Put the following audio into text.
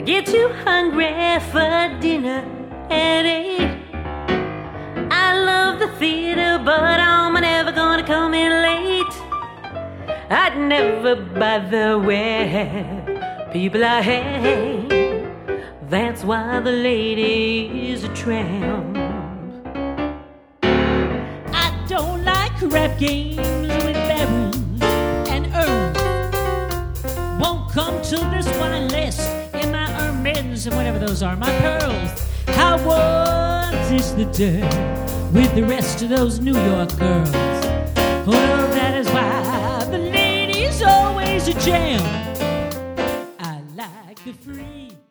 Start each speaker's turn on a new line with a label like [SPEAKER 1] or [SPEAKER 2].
[SPEAKER 1] get too hungry for dinner at 8. I love the theater, but I'm never gonna come in late. I'd never bother where people I hate. That's why the lady is a tramp.
[SPEAKER 2] I don't like rap games with barons and earls. Won't come to this one unless in my ermines and whatever those are, my pearls. How was is the dirt with the rest of those New York girls? Oh no, that is why the lady's always a jam. I like the free